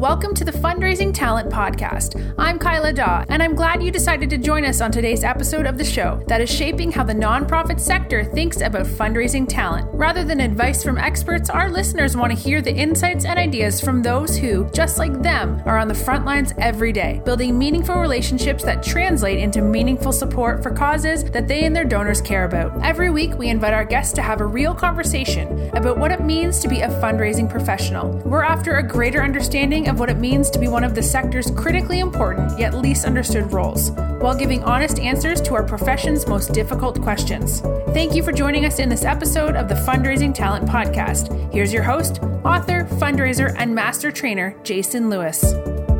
Welcome to the Fundraising Talent Podcast. I'm Kyla Daw, and I'm glad you decided to join us on today's episode of the show that is shaping how the nonprofit sector thinks about fundraising talent. Rather than advice from experts, our listeners want to hear the insights and ideas from those who, just like them, are on the front lines every day, building meaningful relationships that translate into meaningful support for causes that they and their donors care about. Every week, we invite our guests to have a real conversation about what it means to be a fundraising professional. We're after a greater understanding of what it means to be one of the sector's critically important yet least understood roles, while giving honest answers to our profession's most difficult questions. Thank you for joining us in this episode of the Fundraising Talent Podcast. Here's your host, author, fundraiser, and master trainer, Jason Lewis.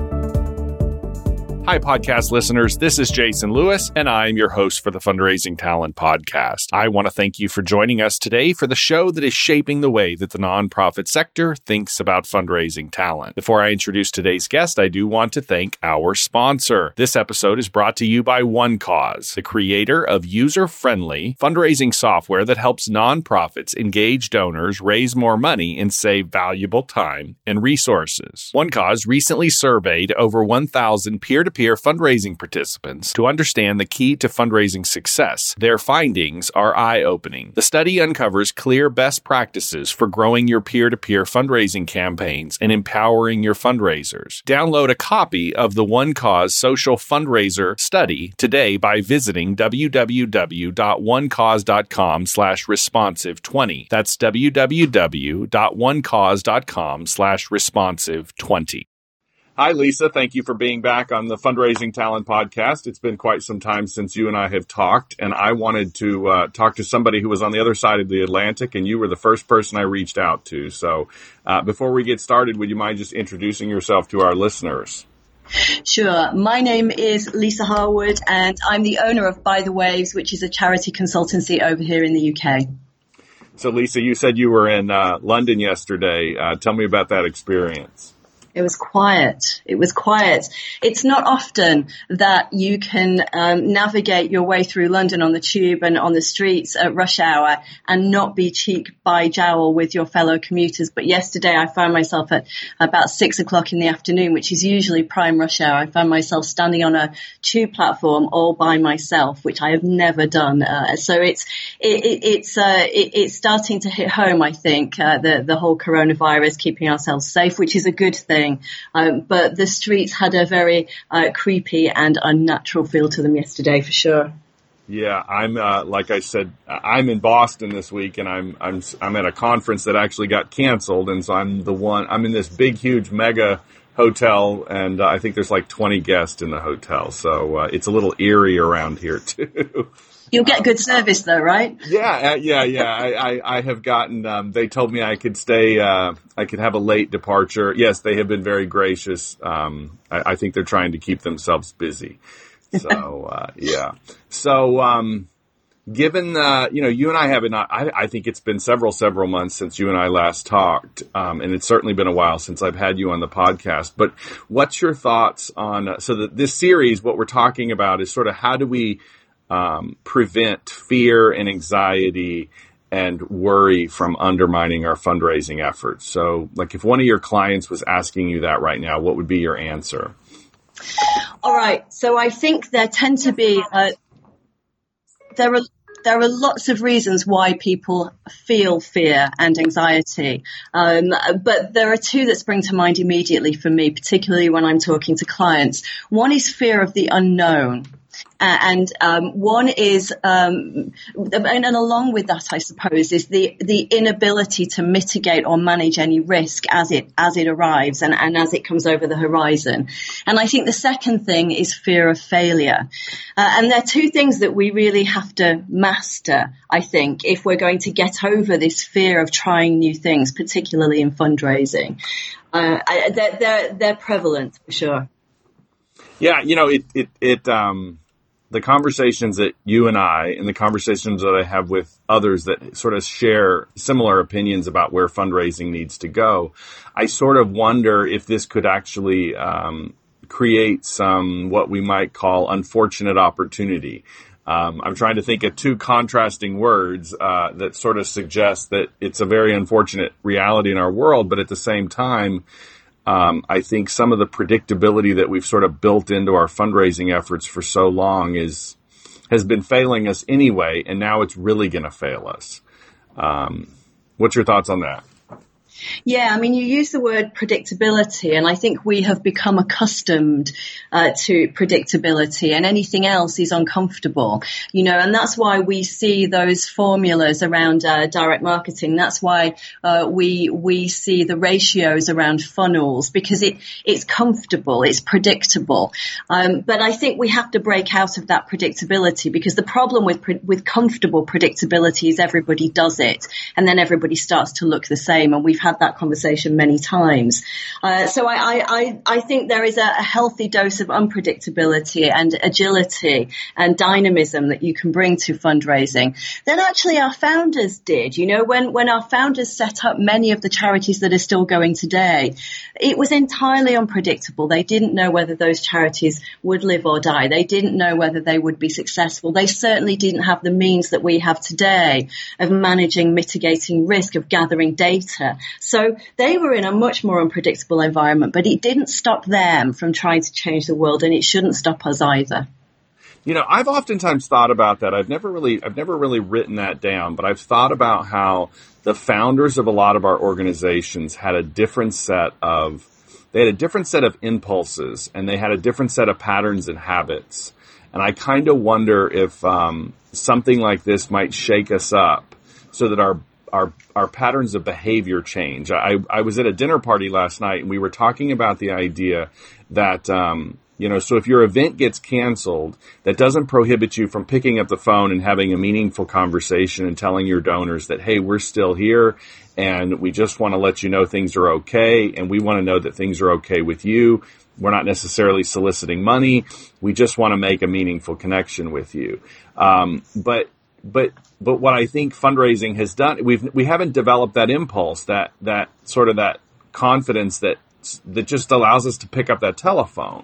Hi, podcast listeners. This is Jason Lewis, and I'm your host for the Fundraising Talent Podcast. I want to thank you for joining us today for the show that is shaping the way that the nonprofit sector thinks about fundraising talent. Before I introduce today's guest, I do want to thank our sponsor. This episode is brought to you by OneCause, the creator of user-friendly fundraising software that helps nonprofits engage donors, raise more money, and save valuable time and resources. OneCause recently surveyed over 1,000 peer-to-peer fundraising participants to understand the key to fundraising success. Their findings are eye-opening. The study uncovers clear best practices for growing your peer-to-peer fundraising campaigns and empowering your fundraisers. Download a copy of the OneCause Social Fundraiser Study today by visiting www.onecause.com/responsive20. That's www.onecause.com/responsive20. Hi, Lisa. Thank you for being back on the Fundraising Talent Podcast. It's been quite some time since you and I have talked, and I wanted to talk to somebody who was on the other side of the Atlantic, and you were the first person I reached out to. So before we get started, would you mind just introducing yourself to our listeners? Sure. My name is Lisa Harwood, and I'm the owner of By the Waves, which is a charity consultancy over here in the UK. So, Lisa, you said you were in London yesterday. Tell me about that experience. It was quiet. It was quiet. It's not often that you can navigate your way through London on the tube and on the streets at rush hour and not be cheek by jowl with your fellow commuters. But yesterday I found myself at about 6 o'clock in the afternoon, which is usually prime rush hour. I found myself standing on a tube platform all by myself, which I have never done. So it's starting to hit home, I think, the whole coronavirus, keeping ourselves safe, which is a good thing. But the streets had a very creepy and unnatural feel to them yesterday, for sure. Yeah, I'm like I said, I'm in Boston this week, and I'm at a conference that actually got canceled, and so I'm in this big, huge, mega hotel, and I think there's like 20 guests in the hotel, so it's a little eerie around here too. You'll get good service though, right? Yeah. I have gotten, they told me I could stay, I could have a late departure. Yes, they have been very gracious. I think they're trying to keep themselves busy. So, yeah. So, given, you and I have not, I think it's been several months since you and I last talked. And it's certainly been a while since I've had you on the podcast, but what's your thoughts on, this series, what we're talking about is sort of how do we, prevent fear and anxiety and worry from undermining our fundraising efforts. So, like, if one of your clients was asking you that right now, what would be your answer? All right. So I think there tend to be, there are lots of reasons why people feel fear and anxiety. But there are two that spring to mind immediately for me, particularly when I'm talking to clients. One is fear of the unknown. And one is, and along with that, I suppose, is the inability to mitigate or manage any risk as it arrives and as it comes over the horizon. And I think the second thing is fear of failure. And they're two things that we really have to master, I think, if we're going to get over this fear of trying new things, particularly in fundraising. They're prevalent for sure. Yeah, the conversations that you and I and the conversations that I have with others that sort of share similar opinions about where fundraising needs to go, I sort of wonder if this could actually create some what we might call unfortunate opportunity. I'm trying to think of two contrasting words that sort of suggest that it's a very unfortunate reality in our world, but at the same time, I think some of the predictability that we've sort of built into our fundraising efforts for so long has been failing us anyway, and now it's really going to fail us. What's your thoughts on that? Yeah, I mean, you use the word predictability, and I think we have become accustomed to predictability, and anything else is uncomfortable, and that's why we see those formulas around direct marketing. That's why we see the ratios around funnels, because it's comfortable, it's predictable. But I think we have to break out of that predictability, because the problem with comfortable predictability is everybody does it, and then everybody starts to look the same, and we've had that conversation many times. So I think there is a healthy dose of unpredictability and agility and dynamism that you can bring to fundraising that actually our founders did. When our founders set up many of the charities that are still going today, it was entirely unpredictable. They didn't know whether those charities would live or die. They didn't know whether they would be successful. They certainly didn't have the means that we have today of managing, mitigating risk, of gathering data. So they were in a much more unpredictable environment, but it didn't stop them from trying to change the world, and it shouldn't stop us either. I've oftentimes thought about that. I've never really written that down, but I've thought about how the founders of a lot of our organizations had a different set of impulses, and they had a different set of patterns and habits. And I kind of wonder if something like this might shake us up so that our patterns of behavior change. I was at a dinner party last night, and we were talking about the idea that, so if your event gets canceled, that doesn't prohibit you from picking up the phone and having a meaningful conversation and telling your donors that, hey, we're still here, and we just want to let you know things are okay, and we want to know that things are okay with you. We're not necessarily soliciting money. We just want to make a meaningful connection with you. But what I think fundraising has done, we haven't developed that impulse, that sort of that confidence that just allows us to pick up that telephone.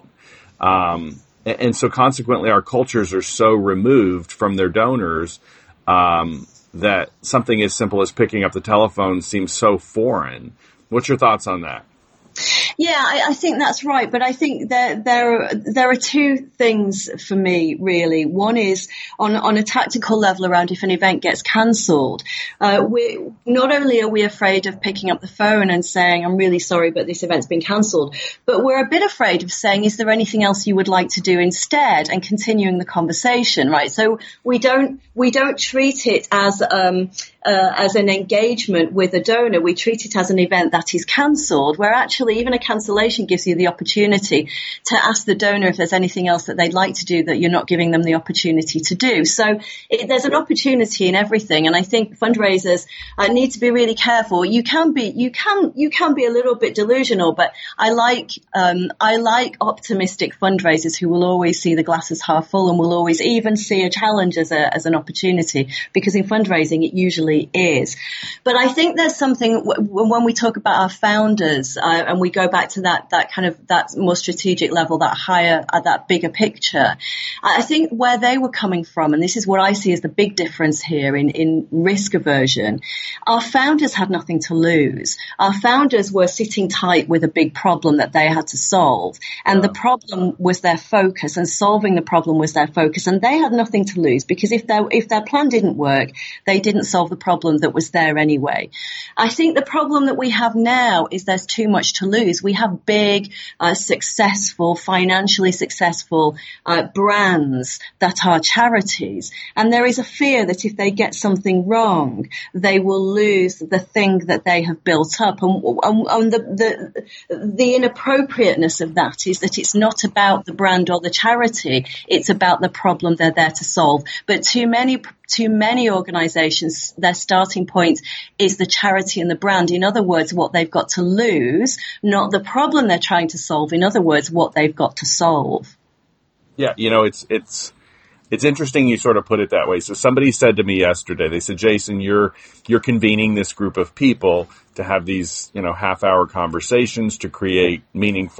And so consequently our cultures are so removed from their donors, that something as simple as picking up the telephone seems so foreign. What's your thoughts on that? Yeah, I think that's right. But I think there are two things for me, really. One is on a tactical level around if an event gets cancelled. Not only are we afraid of picking up the phone and saying, I'm really sorry, but this event's been cancelled, but we're a bit afraid of saying, is there anything else you would like to do instead, and continuing the conversation, right? So we don't treat it as an engagement with a donor. We treat it as an event that is cancelled, where actually even a cancellation gives you the opportunity to ask the donor if there's anything else that they'd like to do that you're not giving them the opportunity to do. So there's an opportunity in everything, and I think fundraisers need to be really careful. You can be a little bit delusional, but I like optimistic fundraisers who will always see the glass as half full and will always even see a challenge as an opportunity, because in fundraising it usually is. But I think there's something when we talk about our founders and we go back to that more strategic level, that higher, that bigger picture. I think where they were coming from, and this is what I see as the big difference here in risk aversion, our founders had nothing to lose. Our founders were sitting tight with a big problem that they had to solve, and the problem was their focus, and solving the problem was their focus, and they had nothing to lose, because if their plan didn't work, they didn't solve the problem that was there anyway. I think the problem that we have now is there's too much to lose. We have big, successful, financially successful brands that are charities, and there is a fear that if they get something wrong, they will lose the thing that they have built up. And the inappropriateness of that is that it's not about the brand or the charity; it's about the problem they're there to solve. But too many organizations, their starting point is the charity and the brand. In other words, what they've got to lose, not the problem they're trying to solve. In other words, what they've got to solve. Yeah, it's interesting you sort of put it that way. So somebody said to me yesterday, they said, Jason, you're convening this group of people to have these, half-hour conversations to create meaningful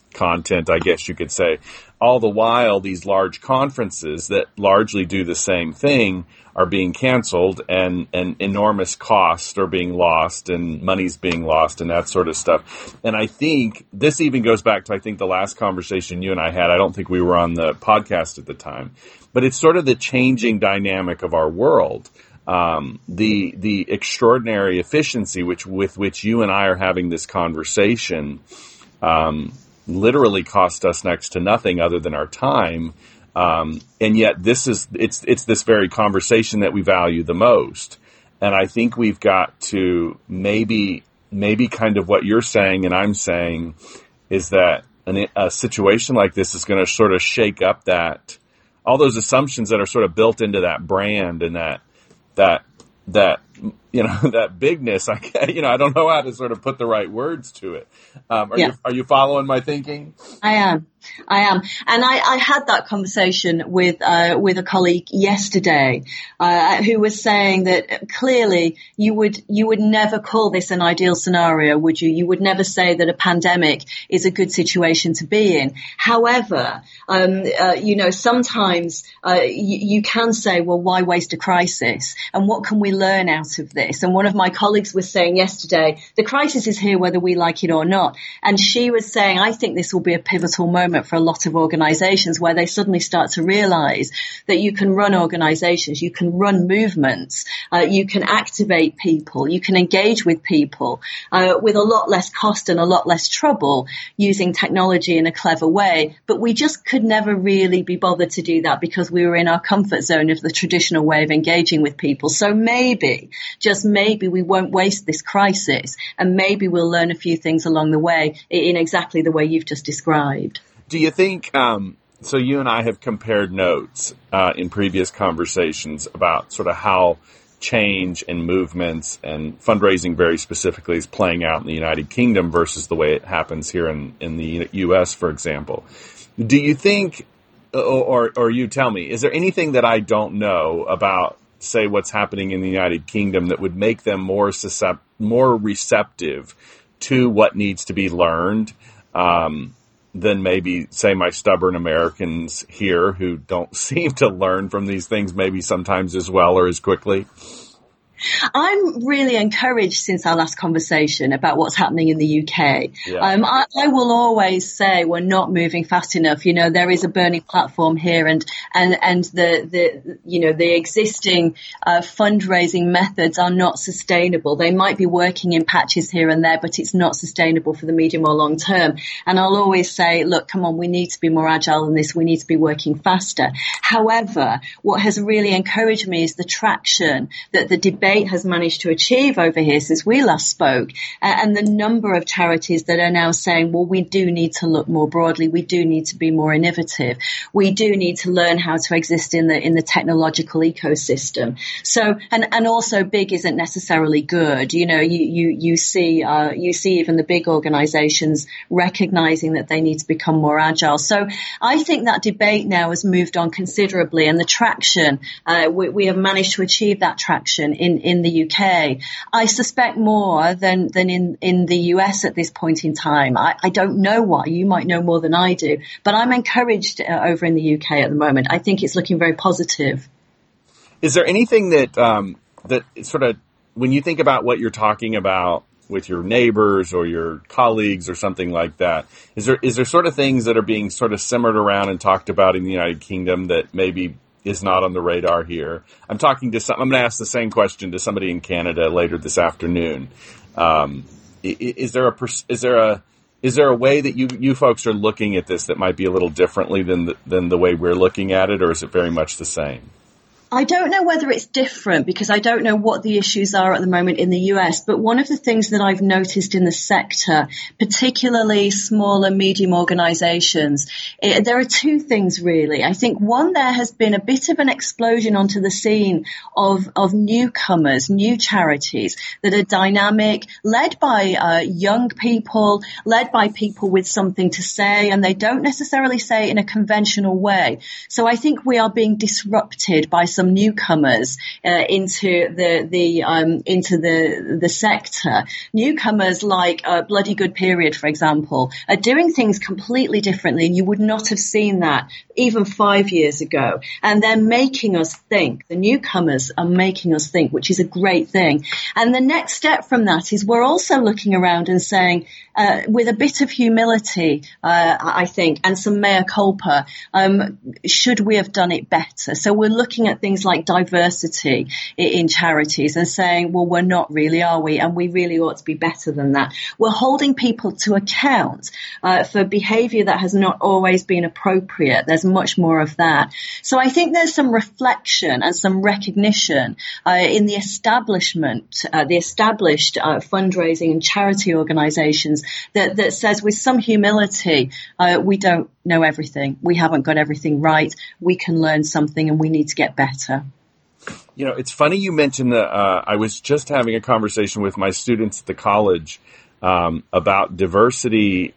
content, I guess you could say. All the while, these large conferences that largely do the same thing are being canceled, and enormous costs are being lost, and money's being lost, and that sort of stuff. And I think this even goes back to, I think, the last conversation you and I had. I don't think we were on the podcast at the time, but it's sort of the changing dynamic of our world. The extraordinary efficiency with which you and I are having this conversation, literally cost us next to nothing other than our time. And yet it's this very conversation that we value the most. And I think we've got to maybe kind of what you're saying and I'm saying is that a situation like this is going to sort of shake up all those assumptions that are sort of built into that brand and that that bigness. I don't know how to sort of put the right words to it. Are you following my thinking? I am. And I had that conversation with a colleague yesterday, who was saying that clearly you would never call this an ideal scenario, would you? You would never say that a pandemic is a good situation to be in. However, sometimes you can say, well, why waste a crisis? And what can we learn out of this? And one of my colleagues was saying yesterday, the crisis is here whether we like it or not. And she was saying, I think this will be a pivotal moment for a lot of organizations where they suddenly start to realize that you can run organizations, you can run movements, you can activate people, you can engage with people with a lot less cost and a lot less trouble using technology in a clever way. But we just could never really be bothered to do that because we were in our comfort zone of the traditional way of engaging with people. So maybe, just maybe, we won't waste this crisis, and maybe we'll learn a few things along the way in exactly the way you've just described. Do you think, so you and I have compared notes in previous conversations about sort of how change and movements and fundraising very specifically is playing out in the United Kingdom versus the way it happens here in the U.S., for example. Do you think, or you tell me, is there anything that I don't know about, say, what's happening in the United Kingdom that would make them more receptive to what needs to be learned than maybe, say, my stubborn Americans here who don't seem to learn from these things maybe sometimes as well or as quickly? I'm really encouraged since our last conversation about what's happening in the UK. Yeah. I will always say we're not moving fast enough. You know, there is a burning platform here, and the existing fundraising methods are not sustainable. They might be working in patches here and there, but it's not sustainable for the medium or long term. And I'll always say, look, come on, we need to be more agile than this. We need to be working faster. However, what has really encouraged me is the traction that the debate has managed to achieve over here since we last spoke, and the number of charities that are now saying, well, we do need to look more broadly, we do need to be more innovative, we do need to learn how to exist in the technological ecosystem. So, and also big isn't necessarily good. You know, you see even the big organizations recognizing that they need to become more agile. So I think that debate now has moved on considerably, and the traction, we have managed to achieve that traction in the UK. I suspect more than in the US at this point in time. I don't know why. You might know more than I do, but I'm encouraged over in the UK at the moment. I think it's looking very positive. Is there anything that sort of, when you think about what you're talking about with your neighbors or your colleagues or something like that, is there sort of things that are being sort of simmered around and talked about in the United Kingdom that maybe is not on the radar here? I'm going to ask the same question to somebody in Canada later this afternoon. Is there a way that you folks are looking at this that might be a little differently than the way we're looking at it, or is it very much the same? I don't know whether it's different because I don't know what the issues are at the moment in the US, but one of the things that I've noticed in the sector, particularly small and medium organizations, there are two things really. I think one, there has been a bit of an explosion onto the scene of newcomers, new charities that are dynamic, led by young people, led by people with something to say, and they don't necessarily say it in a conventional way. So I think we are being disrupted by some some newcomers into the sector. Newcomers like Bloody Good Period, for example, are doing things completely differently, and you would not have seen that even 5 years ago. And they're making us think. The newcomers are making us think, which is a great thing. And the next step from that is we're also looking around and saying, with a bit of humility, I think, and some mea culpa, should we have done it better? So we're looking at things like diversity in charities and saying, well, we're not really, are we? And we really ought to be better than that. We're holding people to account for behavior that has not always been appropriate. There's much more of that. So I think there's some reflection and some recognition in the establishment, the established fundraising and charity organizations that says with some humility, we don't know everything. We haven't got everything right. We can learn something and we need to get better. You know, it's funny you mentioned that. I was just having a conversation with my students at the college about diversity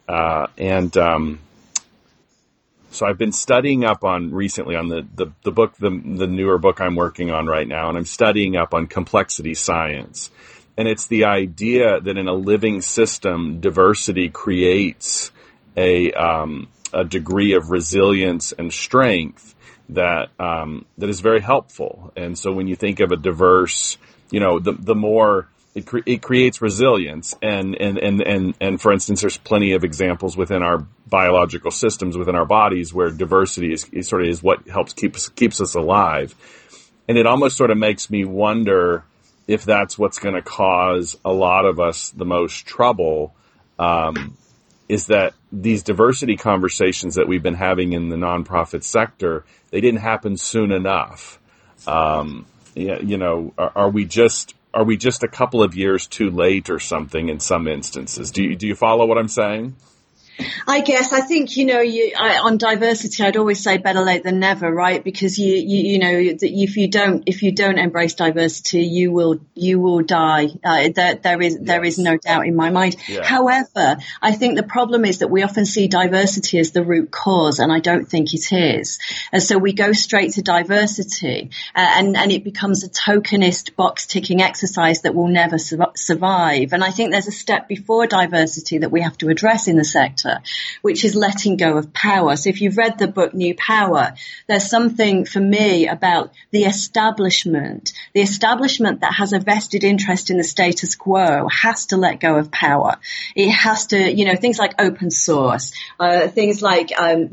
so I've been studying up on recently on the book, the newer book I'm working on right now, and I'm studying up on complexity science. And it's the idea that in a living system, diversity creates a degree of resilience and strength that is very helpful. And so when you think of a diverse, the more it creates resilience. And for instance, there's plenty of examples within our biological systems within our bodies where diversity is what helps keeps us alive. And it almost sort of makes me wonder if that's what's going to cause a lot of us the most trouble, is that these diversity conversations that we've been having in the nonprofit sector, they didn't happen soon enough. Are we just a couple of years too late or something in some instances? Do you follow what I'm saying? I guess I think on diversity I'd always say better late than never, right? Because if you don't embrace diversity, you will die. There is no doubt in my mind. Yeah. However, I think the problem is that we often see diversity as the root cause, and I don't think it is. And so we go straight to diversity, and it becomes a tokenist box ticking exercise that will never survive. And I think there's a step before diversity that we have to address in the sector, which is letting go of power. So if you've read the book New Power, there's something for me about the establishment that has a vested interest in the status quo has to let go of power. It has to, things like open source, things like,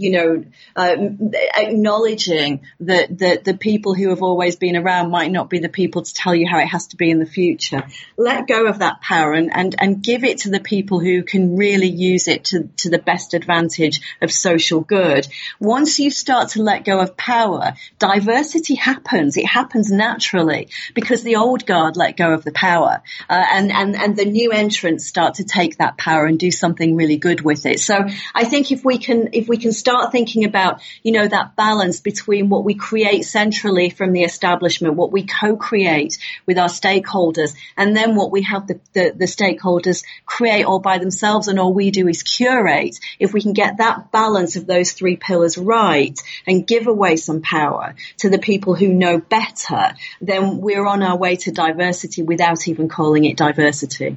acknowledging that the people who have always been around might not be the people to tell you how it has to be in the future. Let go of that power and give it to the people who can really use it to the best advantage of social good. Once you start to let go of power, diversity happens. It happens naturally because the old guard let go of the power, and the new entrants start to take that power and do something really good with it. So I think if we can start thinking about, that balance between what we create centrally from the establishment, what we co-create with our stakeholders, and then what we have the stakeholders create all by themselves and all we do is curate. If we can get that balance of those three pillars right and give away some power to the people who know better, then we're on our way to diversity without even calling it diversity.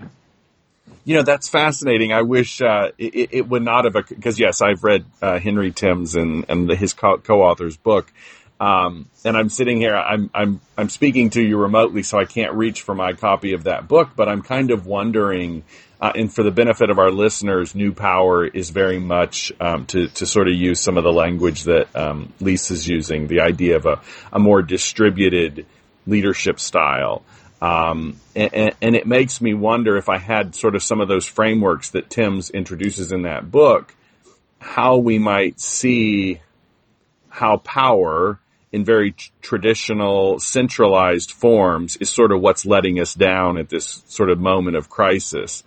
That's fascinating. I wish it would not have, because yes, I've read Henry Timms and his co-author's book. And I'm sitting here, I'm speaking to you remotely, so I can't reach for my copy of that book, but I'm kind of wondering, and for the benefit of our listeners, New Power is very much to sort of use some of the language that Lisa's using, the idea of a more distributed leadership style. And it makes me wonder if I had sort of some of those frameworks that Timms introduces in that book, how we might see how power in very traditional, centralized forms is sort of what's letting us down at this sort of moment of crisis.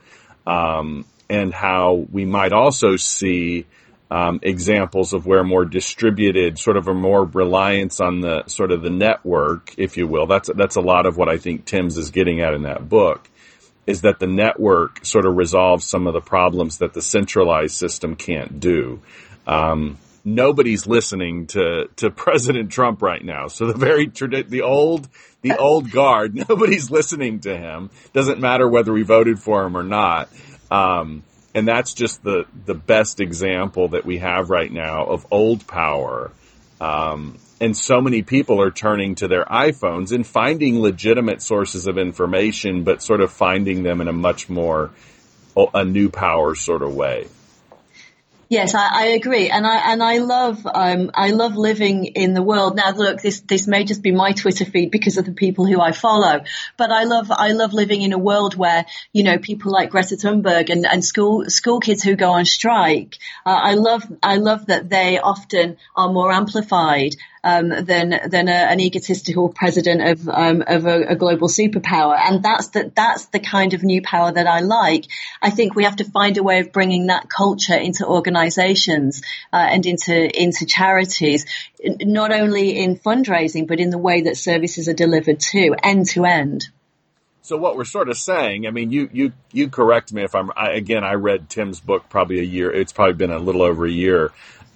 And how we might also see examples of where more distributed, sort of a more reliance on the sort of the network, if you will. That's a lot of what I think Timms is getting at in that book, is that the network sort of resolves some of the problems that the centralized system can't do. nobody's listening to President Trump right now. So the old guard, nobody's listening to him. Doesn't matter whether we voted for him or not. And that's just the best example that we have right now of old power. And so many people are turning to their iPhones and finding legitimate sources of information, but sort of finding them in a much more a new power sort of way. Yes, I agree, and I love living in the world. Now, look, this may just be my Twitter feed because of the people who I follow, but I love living in a world where, you know, people like Greta Thunberg and school kids who go on strike. I love that they often are more amplified than an egotistical president of a global superpower, and that's the kind of new power that I like. I think we have to find a way of bringing that culture into organizations and into charities, not only in fundraising but in the way that services are delivered too, end to end. So what we're sort of saying, I mean, you correct me if I read Tim's book probably a year. It's probably been a little over a year.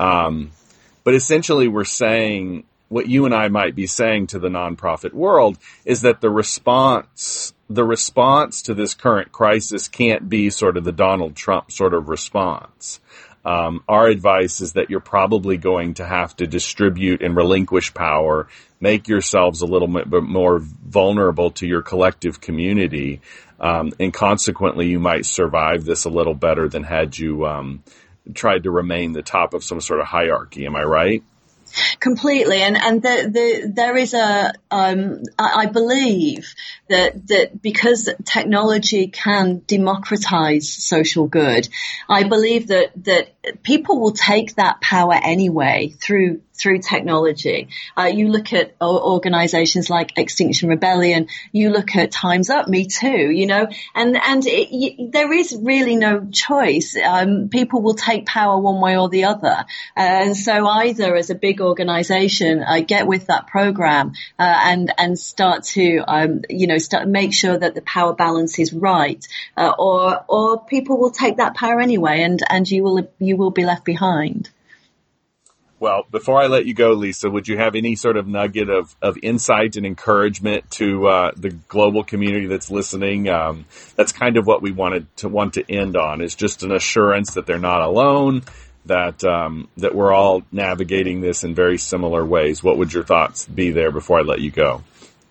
But essentially we're saying what you and I might be saying to the nonprofit world is that the response to this current crisis can't be sort of the Donald Trump sort of response. Our advice is that you're probably going to have to distribute and relinquish power, make yourselves a little bit more vulnerable to your collective community, and consequently you might survive this a little better than had you tried to remain the top of some sort of hierarchy. Am I right? Completely, and there is I believe that because technology can democratize social good, I believe that people will take that power anyway through technology. You look at organizations like Extinction Rebellion, you look at Time's Up, Me Too, you know, and there is really no choice. People will take power one way or the other. And so either as a big organization, get with that program, and start to, make sure that the power balance is right, or people will take that power anyway, and you will be left behind. Well, before I let you go, Lisa, would you have any sort of nugget of insight and encouragement to the global community that's listening? That's kind of what we want to end on, is just an assurance that they're not alone, that we're all navigating this in very similar ways. What would your thoughts be there before I let you go?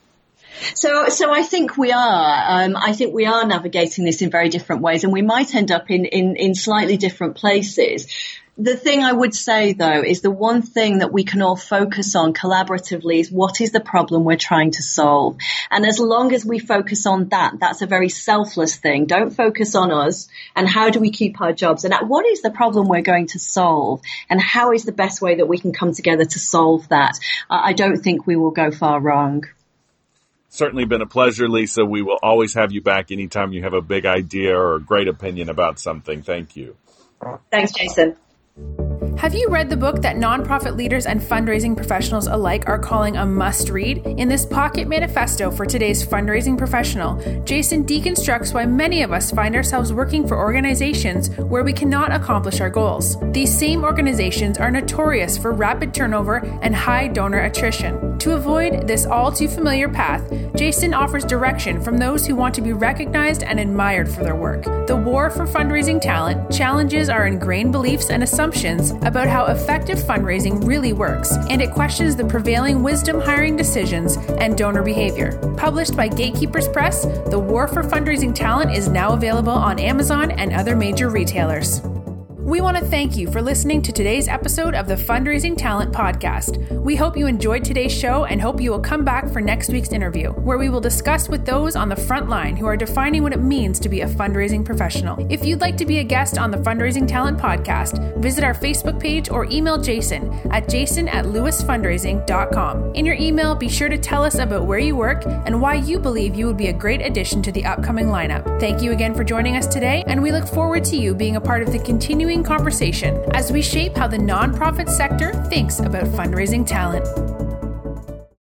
So I think we are. I think we are navigating this in very different ways, and we might end up in slightly different places. The thing I would say, though, is the one thing that we can all focus on collaboratively is what is the problem we're trying to solve. And as long as we focus on that, that's a very selfless thing. Don't focus on us and how do we keep our jobs, and what is the problem we're going to solve, and how is the best way that we can come together to solve that. I don't think we will go far wrong. Certainly been a pleasure, Lisa. We will always have you back anytime you have a big idea or a great opinion about something. Thank you. Thanks, Jason. Have you read the book that nonprofit leaders and fundraising professionals alike are calling a must-read? In this pocket manifesto for today's fundraising professional, Jason deconstructs why many of us find ourselves working for organizations where we cannot accomplish our goals. These same organizations are notorious for rapid turnover and high donor attrition. To avoid this all-too-familiar path, Jason offers direction from those who want to be recognized and admired for their work. The war for fundraising talent challenges our ingrained beliefs and assumptions about how effective fundraising really works, and it questions the prevailing wisdom hiring decisions and donor behavior. Published by Gatekeepers Press, The War for Fundraising Talent is now available on Amazon and other major retailers. We want to thank you for listening to today's episode of the Fundraising Talent Podcast. We hope you enjoyed today's show and hope you will come back for next week's interview, where we will discuss with those on the front line who are defining what it means to be a fundraising professional. If you'd like to be a guest on the Fundraising Talent Podcast, visit our Facebook page or email Jason at jason@lewisfundraising.com. In your email, be sure to tell us about where you work and why you believe you would be a great addition to the upcoming lineup. Thank you again for joining us today, and we look forward to you being a part of the continuing conversation as we shape how the nonprofit sector thinks about fundraising talent.